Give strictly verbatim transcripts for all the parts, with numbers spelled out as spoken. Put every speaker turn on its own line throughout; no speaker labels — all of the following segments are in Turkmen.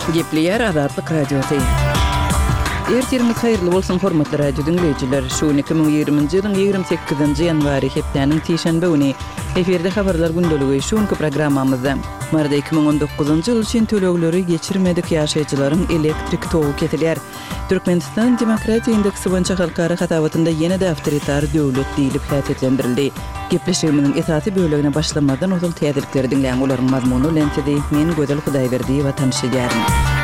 Gepleyer Azadlyk Radiosu. Ertirimiz hayırlı bolsun hormatly radio dinleyijiler. Şu iki bin ýygrymynjy ýylyň ýygrimi sekizinji ýanwary hepdeniň tişenbe güni eferde habarlar gündöligi şuňky programmamyzda. Marda iki bin on dokuzunjy ýyl üçin tölegleri geçirmedik ýaşaýjylaryň elektrik togu kesilýär. Türkmenistan Demokratiýa Indeksi boýunça halkara hatabatynda ýene-de awtoritar döwlet diýilip häsiýetlendirildi. Gepleşigimiň esasy bölegine başlamadan ozal täzelikleri dinleýän olaryň mazmuny lentede men Gözel Hudaýberdiýewa tanışýaryn.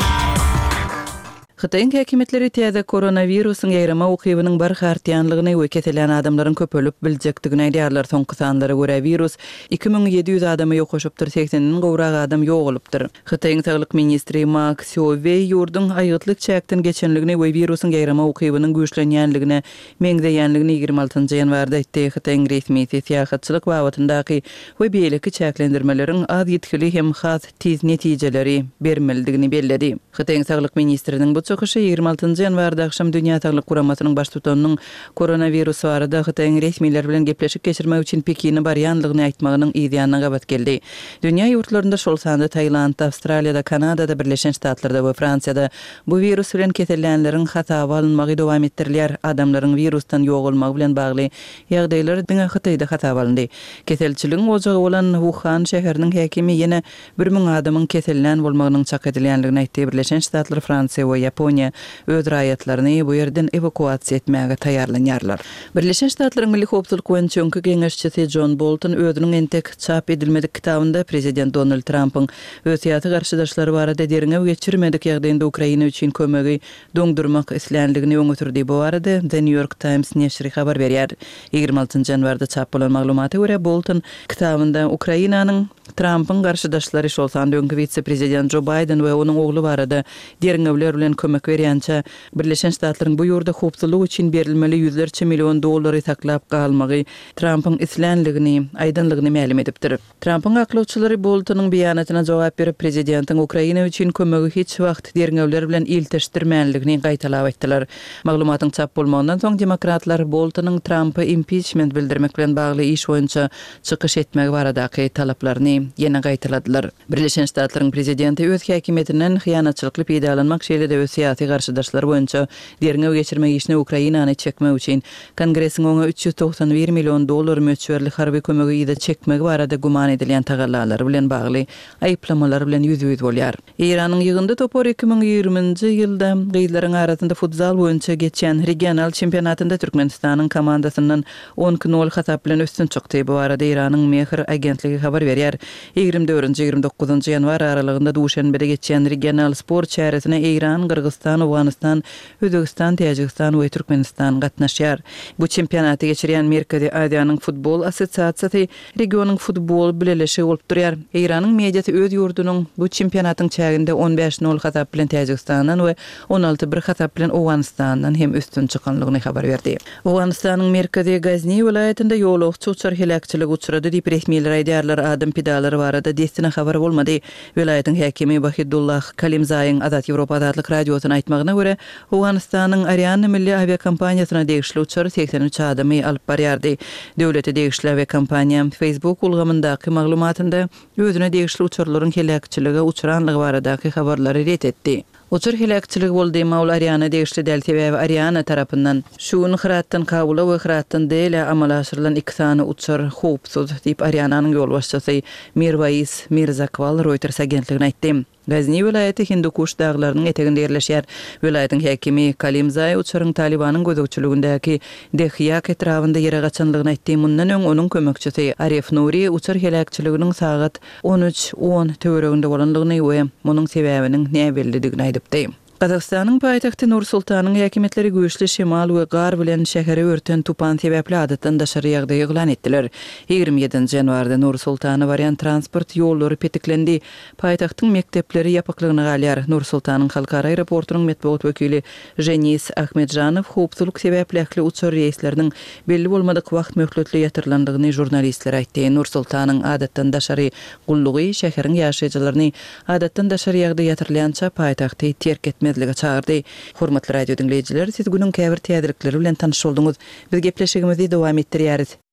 Xitayň häkimetleri täze koronawirusyň ýaýrama ukybynyň bar hartýanlygyny we keselen adamlaryň köpölüp biljekdigini aýdýarlar. Soňky sanlara görä virus iki bin yedi ýüz adamy ýokuşypdyr, seksenden gowrak adam ýogulypdyr. Xitayň Saglyk ministri Ma Xiaowei ýurdun aýytlyk çäkden geçenligini we virusyň ýaýrama ukybynyň güýçlenýänligine meňzeýänligini ýygrimi altynjy ýanwarda aýtdy. Xitayň resmi siýasatçylyk wagtyndaky we beýleki çäklendirmeleriň az ýetkili hem has tiz netijeleri bermelidigini belledi. Xitayň Saglyk ministriniň bu çöküşi ýygrimi altynjy ýanwarda akşam Dünýä Saglyk Guramasynyň baş tutanynyň koronavirus barada Xitayň resmiler bilen gepleşik geçirmek üçin Pekini barýanlygyny aýtmagynyň ýa-da gabat geldi. Dünýä ýurtlarynda şol sanda Taýland, Awstraliýada, Kanadada, Birleşen Ştatlarda we Fransiýada bu virus bilen keselenleriň hataby alınmagy dowam etdirilýär. Adamlaryň virusdan ýogulmagy bilen bagly ýagdaýlar diňe Xitayda hataby alındy. Keselçiligiň ojagy bolan Wuhan şäheriniň häkimi ýene bir ming adamyň keselen bolmagynyň çak edilýänligini aýtdy. Birleşen Ştatlar, Fransiýa we Yaponiya öz raýatlaryny bu ýerden evakuasiýa etmäge taýýarlanýarlar. Birleşen Ştatlaryň Milli Howpsuzlyk Komissiýonyň geňeşçisi John Bolton özüniň entek çap edilmedik kitabynda Prezident Donald Trump'yň öz ýaty garşydaşlary barada derine geçirmedik ýagdaýynda Ukraina üçin kömegi doňdurmak islenligini öňütürdi. Bu arada The New York Times neşri habar berýär. ýygrimi altynjy ýanwarda çap bolan maglumata görä Bolton kitabynda Ukrainanyň Trump'yň garşydaşlary şol sanda öňkü vice-prezident Joe Biden we onuň ogly barada derine bilen kömek berýänçä Birleşen Ştatlaryň bu ýurda howpsuzlyk üçin berilmeli ýüzlerçe million dollary taklap galmagy Trump'yň islenligini, aýdynlygyny ma'lum edipdir. Trump'yň aklawçylary Boltonyň beýanatyna jogap berip prezidentiň Ukraina üçin kömegi hiç wagt derine bilen ilteşdirmänligini gaýtalap aýtdylar. Maglumatyň çap bolmagynyň soň demokratlar Boltonyň Trump'y impeachment bildirmek bilen bagly iş boýunça çykyş etmek baradaky talaplaryny ýene gaýtaladylar. Birleşen Ştatlaryň prezidenti öz häkimetiniň hyýanatçylykly peýdalanmak şeýle öz syýasy garşydaşlary boýunça derine geçirmek işini Ukrainany çekmek üçin Kongresiň oňa üç ýüz toksan bir million dollar möçberli harby kömegi ýa-da çekmek barada guman edilýän tagallalary bilen bagly aýplamalar bilen ýüz-ýüz bolýar. Iranyň ýygyndy topar iki bin ýygrimiňji ýylda gyýlaryň arasynda futsal boýunça geçen regional çempionatynda Türkmenistanyň komandasynyň on nol hatap bilen üstün çykdy. Bu arada Iranyň Mehr agentligi habar berýär. ýygrimi dördünji ýygrimi dokuzunjy ýanwar aralygynda duşanbede geçen regional sport çäresine Iran, Kırgızstan, Awganistan, Özbegistan, Täjikistan we Türkmenistan gatnaşýar. Bu çempionaty geçirýän Merkezi Aziýanyň futbol assosiasiýasy regionyň futbol bilelişi bolup durýar. Iranyň mediýasy öz ýurdunyň bu çempionatyň çäginde on beş nol hatap bilen Täjikistandan we on alty bir hatap bilen Awganistandan hem üstün çykanlygyny habar berdi. Awganistanyň Merkezi Gazni vilayetinde ýolagçy uçar helakçylygy uçrady diýip resmiler aýdýarlar. Adam pidalary barada destina habar bolmady. Vilayetin häkimi Bahidullah Kalimzaýyň Azat Ýewropa Azatlyk radiosyna aýtmagyna görä, Awganistanyň Ariane milli aviakompaniýasyna degişli uçar seksen üç adamy alyp barýardy. Döwlete degişli aviakompaniýa Facebook ulgamyndaky maglumatynda özüne degişli uçarlaryň helakçylygy uçuranlygy baradaky habarlary ret etdi. Uçur helakçylygy boldy, maul Ariane degişli däl sebäbi Ariane tarapyndan şuny hyratdan kabula we hyratdan dele amala aşyrylan iki sany uçur howpsuz diýip Ariananyň ýolbaşçysy Mirwais Mirzakval Reuters agentligine aýtdy. Gazni vilayeti Hindukuş dağlarynyň eteginde ýerleşýär. Vilayetin häkimi Kalimzay uçuryň Talibanyň gözegçiligindäki Dehyak etrafynda ýere gaçanlygyny aýtdy. Mundan öň onuň kömekçisi Arif Nuri uçur helakçylygynyň sagat on üç on töwereginde bolanlygyny we munyň sebäbiniň näme bellidigini aýdypdy. Kazakstanyň paýtagty Nur-Sultanyň häkimetleri güýçli şemal we gar bilen şäheri örten tupan sebäpli adatdan daşary ýagdaý eglan etdiler. ýygrimi ýedinji ýanwarda Nur-Sultany barýan transport ýollary petiklendi. Paýtagtyň mekdepleri ýapyklygyny galýar. Nur-Sultanyň halkara aeroportunyň medeniýet wekili Jenis Ahmedjanow howpsuzlyk sebäpli uçur reýsleriniň belli bolmadyk wagt möhletli ýatyrylandygyny jurnalistlere aýtdy. Nur-Sultanyň adatdan daşary gullugy şäheriň ýaşaýjylaryny adatdan daşary ýagdaý ýatyrylýança paýtagty terk etmeli medliga çağırdı. Hormatly radio dinleyijiler, siz günün käbir täzelikleri bilen tanış bolduňuz. Biz gepleşigimizi dowam etdirýäris.